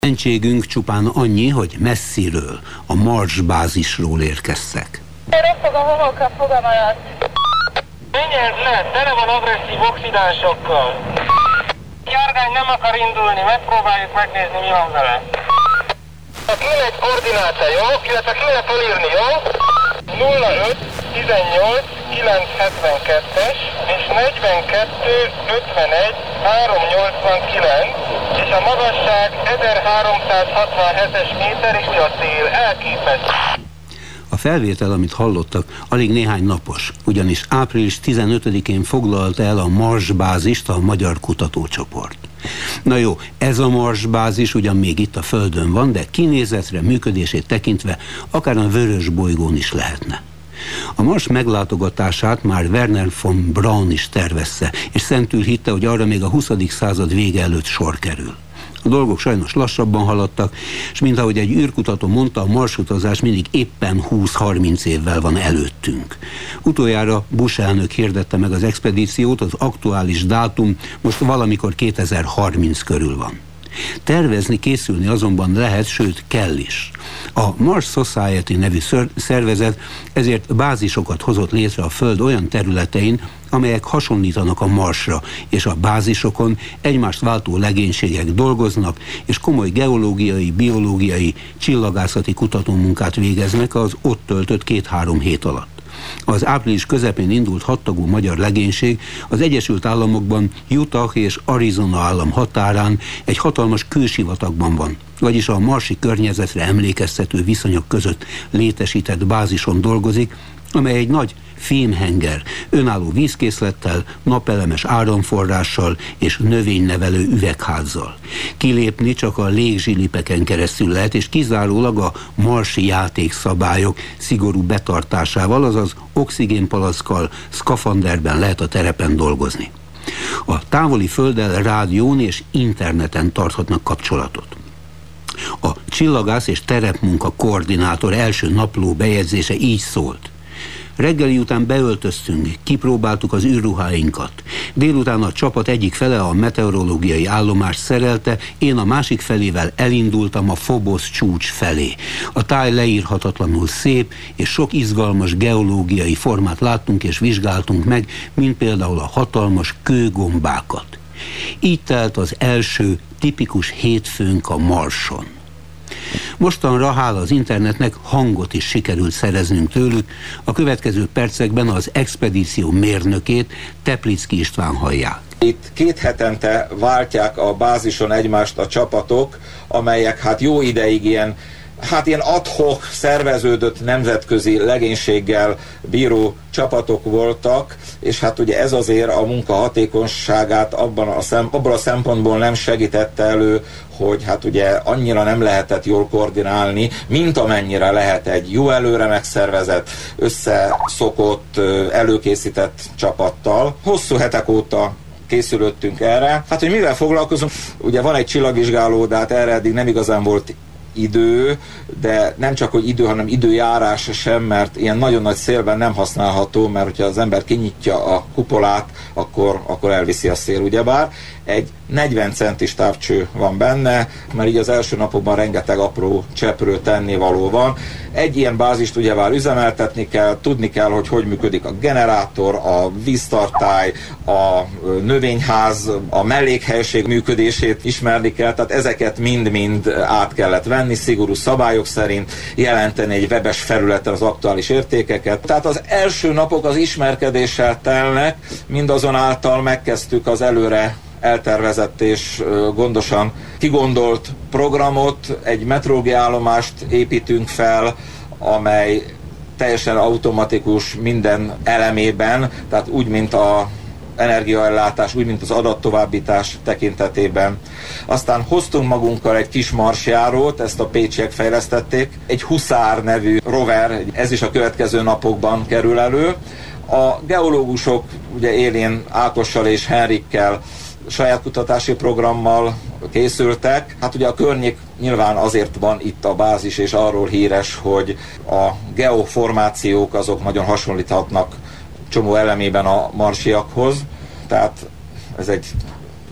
Mentségünk csupán annyi, hogy messziről, a Mars bázisról érkeztek. Röpfog a homok a fogam alatt. Menjed le, tele van agresszív oxidánsokkal. Járgány nem akar indulni, megpróbáljuk megnézni, mi van vele. Kéne egy koordináta, jó? Illetve kéne felírni, jó? 05, 18, 972-es és 42, 51, 389 és a magasság 1367-es méter és a cél elképesztő. A felvétel, amit hallottak, alig néhány napos, ugyanis április 15-én foglalta el a Mars bázist a magyar kutatócsoport. Na jó, ez a Mars bázis ugyan még itt a Földön van, de kinézetre, működését tekintve akár a vörös bolygón is lehetne. A Mars meglátogatását már Wernher von Braun is tervezte, és szentül hitte, hogy arra még a 20. század vége előtt sor kerül. A dolgok sajnos lassabban haladtak, és mint ahogy egy űrkutató mondta, a marsutazás mindig éppen 20-30 évvel van előttünk. Utoljára Bush elnök hirdette meg az expedíciót, az aktuális dátum most valamikor 2030 körül van. Tervezni, készülni azonban lehet, sőt kell is. A Mars Society nevű szervezet ezért bázisokat hozott létre a Föld olyan területein, amelyek hasonlítanak a Marsra, és a bázisokon egymást váltó legénységek dolgoznak, és komoly geológiai, biológiai, csillagászati kutatómunkát végeznek az ott töltött 2-3 hét alatt. Az április közepén indult 6 tagú magyar legénység az Egyesült Államokban, Utah és Arizona állam határán egy hatalmas kősivatagban van, vagyis a marsi környezetre emlékeztető viszonyok között létesített bázison dolgozik, amely egy nagy fémhenger, önálló vízkészlettel, napelemes áramforrással és növénynevelő üvegházzal. Kilépni csak a légzsilipeken keresztül lehet, és kizárólag a marsi játékszabályok szigorú betartásával, azaz oxigénpalackkal, szkafanderben lehet a terepen dolgozni. A távoli földdel rádión és interneten tarthatnak kapcsolatot. A csillagász és terepmunka koordinátor első napló bejegyzése így szólt: reggeli után beöltöztünk, kipróbáltuk az űrruháinkat. Délután a csapat egyik fele a meteorológiai állomást szerelte, én a másik felével elindultam a Phobos csúcs felé. A táj leírhatatlanul szép, és sok izgalmas geológiai formát láttunk és vizsgáltunk meg, mint például a hatalmas kőgombákat. Így telt az első tipikus hétfőnk a Marson. Mostanra, hála az internetnek, hangot is sikerült szereznünk tőlük. A következő percekben az expedíció mérnökét, Tepliczky István hallják. Itt 2 hetente váltják a bázison egymást a csapatok, amelyek hát jó ideig ilyen ad-hoc szerveződött nemzetközi legénységgel bíró csapatok voltak, és hát ugye ez azért a munka hatékonyságát abban a szempontból nem segítette elő, hogy hát ugye annyira nem lehetett jól koordinálni, mint amennyire lehet egy jó előre megszervezett, összeszokott, előkészített csapattal. Hosszú hetek óta készülöttünk erre. Hát, hogy mivel foglalkozunk? Ugye van egy csillagvizsgáló, de hát erre eddig nem igazán volt idő, de nem csak, hogy idő, hanem időjárás sem, mert ilyen nagyon nagy szélben nem használható, mert hogyha az ember kinyitja a kupolát, akkor elviszi a szél, ugyebár. Egy 40 centis távcső van benne, mert így az első napokban rengeteg apró cseprő tennivaló van. Egy ilyen bázist ugyebár üzemeltetni kell, tudni kell, hogy működik a generátor, a víztartály, a növényház, a mellékhelység működését ismerni kell, tehát ezeket mind-mind át kellett venni, szigorú szabályok szerint, jelenteni egy webes felületen az aktuális értékeket. Tehát az első napok az ismerkedéssel telnek, mindazonáltal megkezdtük az előre eltervezett és gondosan kigondolt programot, egy meteorológiai állomást építünk fel, amely teljesen automatikus minden elemében, tehát úgy, mint az energiaellátás, úgy, mint az adattovábbítás tekintetében. Aztán hoztunk magunkkal egy kis marsjárót, ezt a pécsiek fejlesztették, egy Huszár nevű rover, ez is a következő napokban kerül elő. A geológusok ugye élén Ákossal és Henrikkel saját kutatási programmal készültek. Hát ugye a környék nyilván azért van itt a bázis, és arról híres, hogy a geoformációk azok nagyon hasonlíthatnak csomó elemében a marsiakhoz. Tehát ez egy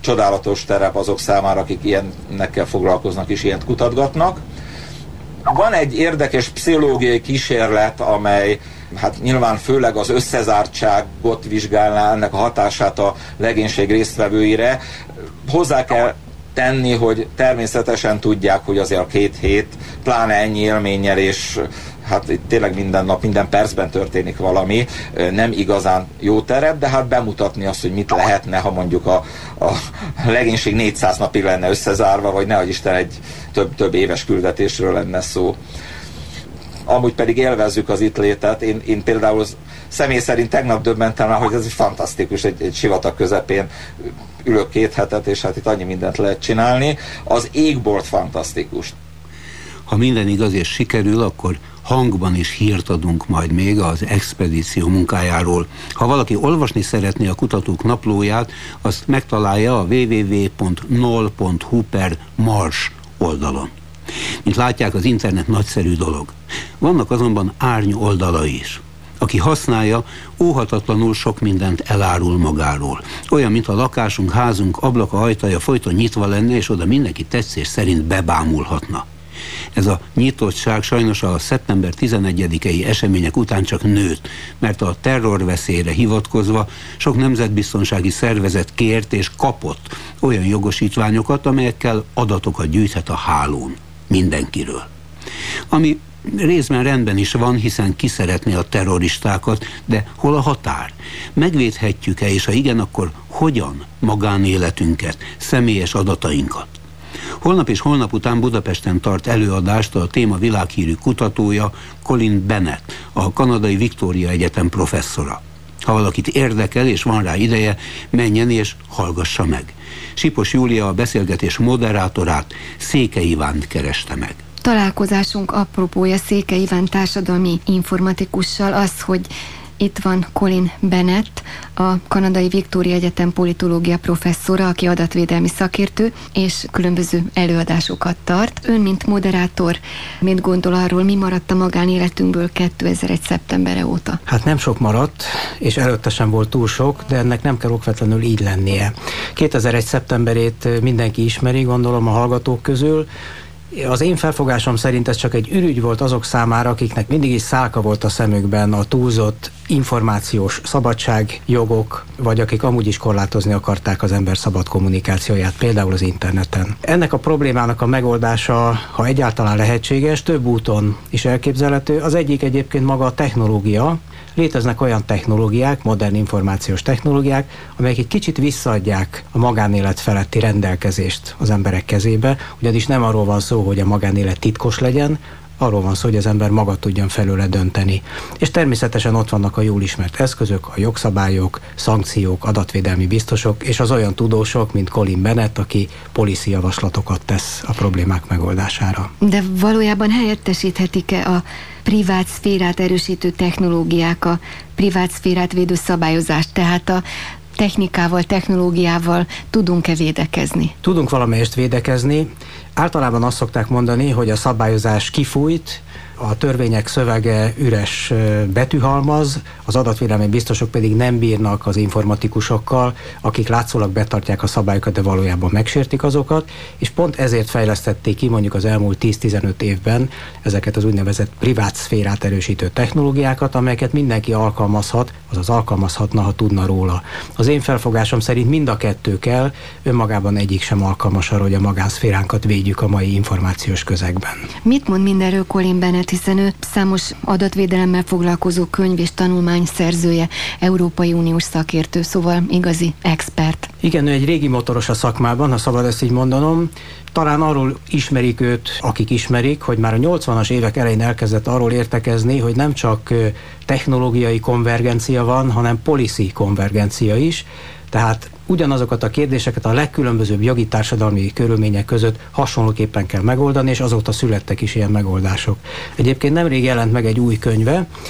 csodálatos terep azok számára, akik ilyennekkel foglalkoznak és ilyent kutatgatnak. Van egy érdekes pszichológiai kísérlet, amely hát nyilván főleg az összezártságot vizsgálná, ennek a hatását a legénység résztvevőire. Hozzá kell tenni, hogy természetesen tudják, hogy azért a 2 hét, pláne ennyi élménnyel, és hát itt tényleg minden nap, minden percben történik valami, nem igazán jó terep, de hát bemutatni azt, hogy mit lehetne, ha mondjuk a legénység 400 napig lenne összezárva, vagy nehogy Isten egy több éves küldetésről lenne szó. Amúgy pedig élvezzük az itt létet. Én például személy szerint tegnap döbbentem rá, hogy ez fantasztikus, egy sivatag közepén ülök 2 hetet, és hát itt annyi mindent lehet csinálni. Az égbolt fantasztikus. Ha minden igaz és sikerül, akkor hangban is hírt adunk majd még az expedíció munkájáról. Ha valaki olvasni szeretné a kutatók naplóját, azt megtalálja a www.nol.hu/mars oldalon. Mint látják, az internet nagyszerű dolog. Vannak azonban árny oldalai is. Aki használja, óhatatlanul sok mindent elárul magáról. Olyan, mint a lakásunk, házunk ablaka, ajtaja folyton nyitva lenne, és oda mindenki tetszés szerint bebámulhatna. Ez a nyitottság sajnos a szeptember 11-i események után csak nőtt, mert a terrorveszélyre hivatkozva sok nemzetbiztonsági szervezet kért és kapott olyan jogosítványokat, amelyekkel adatokat gyűjthet a hálón mindenkiről. Ami részben rendben is van, hiszen ki szeretné a terroristákat, de hol a határ? Megvédhetjük-e, és ha igen, akkor hogyan magánéletünket, személyes adatainkat? Holnap és holnap után Budapesten tart előadást a téma világhírű kutatója, Colin Bennett, a kanadai Victoria Egyetem professzora. Ha valakit érdekel és van rá ideje, menjen és hallgassa meg. Sipos Júlia, a beszélgetés moderátorát, Székely Ivánt kereste meg. Találkozásunk apropója Székely Iván társadalmi informatikussal az, hogy itt van Colin Bennett, a kanadai Victoria Egyetem politológia professzora, aki adatvédelmi szakértő, és különböző előadásokat tart. Ön, mint moderátor, mit gondol arról, mi maradt a magánéletünkből 2001. szeptembere óta? Hát nem sok maradt, és előtte sem volt túl sok, de ennek nem kell okvetlenül így lennie. 2001. szeptemberét mindenki ismeri, gondolom a hallgatók közül. Az én felfogásom szerint ez csak egy ürügy volt azok számára, akiknek mindig is szálka volt a szemükben a túlzott információs szabadságjogok, vagy akik amúgy is korlátozni akarták az ember szabad kommunikációját, például az interneten. Ennek a problémának a megoldása, ha egyáltalán lehetséges, több úton is elképzelhető. Az egyik egyébként maga a technológia. Léteznek olyan technológiák, modern információs technológiák, amelyek egy kicsit visszaadják a magánélet feletti rendelkezést az emberek kezébe, ugyanis nem arról van szó, hogy a magánélet titkos legyen, arról van szó, hogy az ember maga tudjon felőle dönteni. És természetesen ott vannak a jól ismert eszközök, a jogszabályok, szankciók, adatvédelmi biztosok, és az olyan tudósok, mint Colin Bennett, aki policy javaslatokat tesz a problémák megoldására. De valójában helyettesíthetik-e a privát szférát erősítő technológiák a privát szférát védő szabályozást, tehát a technikával, technológiával tudunk-e védekezni? Tudunk valamelyest védekezni. Általában azt szokták mondani, hogy a szabályozás kifújt, a törvények szövege üres betűhalmaz, az adatvédelmi biztosok pedig nem bírnak az informatikusokkal, akik látszólag betartják a szabályokat, de valójában megsértik azokat, és pont ezért fejlesztették ki mondjuk az elmúlt 10-15 évben ezeket az úgynevezett privát szférát erősítő technológiákat, amelyeket mindenki alkalmazhat, azaz alkalmazhatna, ha tudna róla. Az én felfogásom szerint mind a kettő kell, önmagában egyik sem alkalmas arra, hogy a magánszféránkat védjük a mai információs közegben. Mit mond mindenről Colin Bennett, hiszen ő számos adatvédelemmel foglalkozó könyv és tanulmány szerzője, Európai Uniós szakértő, szóval igazi expert. Igen, ő egy régi motoros a szakmában, ha szabad ezt így mondanom. Talán arról ismerik őt, akik ismerik, hogy már a 80-as évek elején elkezdett arról értekezni, hogy nem csak technológiai konvergencia van, hanem policy konvergencia is. Tehát ugyanazokat a kérdéseket a legkülönbözőbb jogi társadalmi körülmények között hasonlóképpen kell megoldani, és azóta születtek is ilyen megoldások. Egyébként nemrég jelent meg egy új könyve,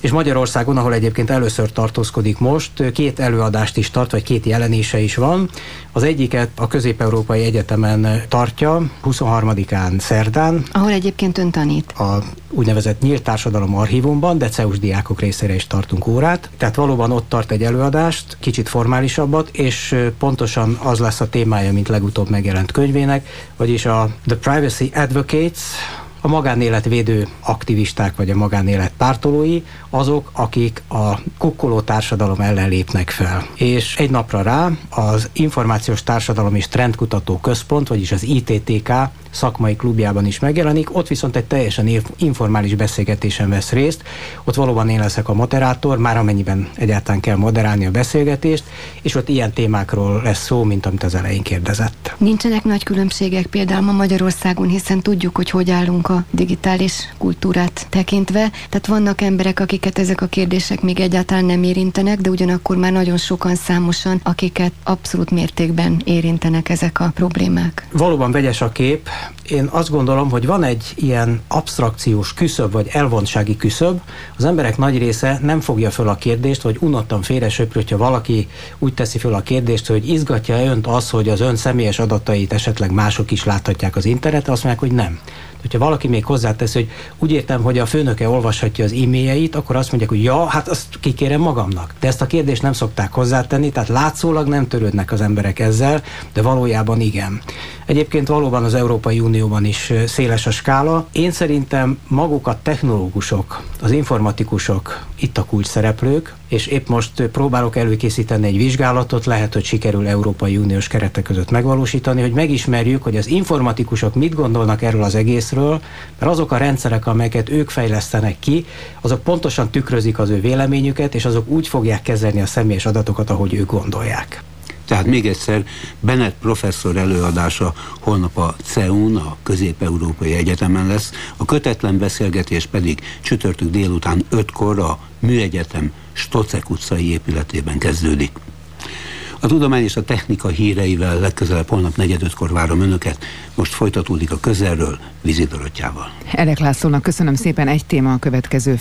és Magyarországon, ahol egyébként először tartózkodik most, 2 előadást is tart, vagy 2 jelenése is van. Az egyiket a Közép-Európai Egyetemen tartja, 23-án szerdán. Ahol egyébként ön tanít. A úgynevezett Nyílt Társadalom Archívumban, de CEUS diákok részére is tartunk órát. Tehát valóban ott tart egy előadást, kicsit formálisabbat, és pontosan az lesz a témája, mint legutóbb megjelent könyvének, vagyis a The Privacy Advocates, a magánéletvédő aktivisták vagy a magánélet pártolói, azok, akik a kukkoló társadalom ellen lépnek fel. És egy napra rá az Információs Társadalom és Trendkutató Központ, vagyis az ITTK szakmai klubjában is megjelenik, ott viszont egy teljesen informális beszélgetésen vesz részt, ott valóban én leszek a moderátor, már amennyiben egyáltalán kell moderálni a beszélgetést, és ott ilyen témákról lesz szó, mint amit az elején kérdezett. Nincsenek nagy különbségek például ma Magyarországon, hiszen tudjuk, hogy állunk a digitális kultúrát tekintve, tehát vannak emberek, akiket ezek a kérdések még egyáltalán nem érintenek, de ugyanakkor már nagyon sokan, számosan, akiket abszolút mértékben érintenek ezek a problémák. Valóban vegyes a kép. Én azt gondolom, hogy van egy ilyen absztrakciós küszöb, vagy elvontsági küszöb. Az emberek nagy része nem fogja föl a kérdést, vagy unottan félresöpri, hogyha valaki úgy teszi föl a kérdést, hogy izgatja önt az, hogy az ön személyes adatait esetleg mások is láthatják az interneten, azt mondják, hogy nem. Hogyha valaki még hozzátesz, hogy úgy értem, hogy a főnöke olvashatja az e-mailjeit, akkor azt mondják, hogy ja, hát azt kikérem magamnak. De ezt a kérdést nem szokták hozzátenni, tehát látszólag nem törődnek az emberek ezzel, de valójában igen. Egyébként valóban az Európai Unióban is széles a skála. Én szerintem maguk a technológusok, az informatikusok itt a kulcs szereplők, és épp most próbálok előkészíteni egy vizsgálatot, lehet, hogy sikerül Európai Uniós keretek között megvalósítani, hogy megismerjük, hogy az informatikusok mit gondolnak erről az egészről, mert azok a rendszerek, amelyeket ők fejlesztenek ki, azok pontosan tükrözik az ő véleményüket, és azok úgy fogják kezelni a személyes adatokat, ahogy ők gondolják. Tehát még egyszer, Bennett professzor előadása holnap a CEUN, a Közép-Európai Egyetemen lesz, a kötetlen beszélgetés pedig csütörtök délután 5-kor a Műegyetem Stocek utcai épületében kezdődik. A tudomány és a technika híreivel legközelebb holnap 4-5-kor várom önöket, most folytatódik a Közelről Vizi Dorottyával. Elek Lászlónak köszönöm szépen, egy téma a következő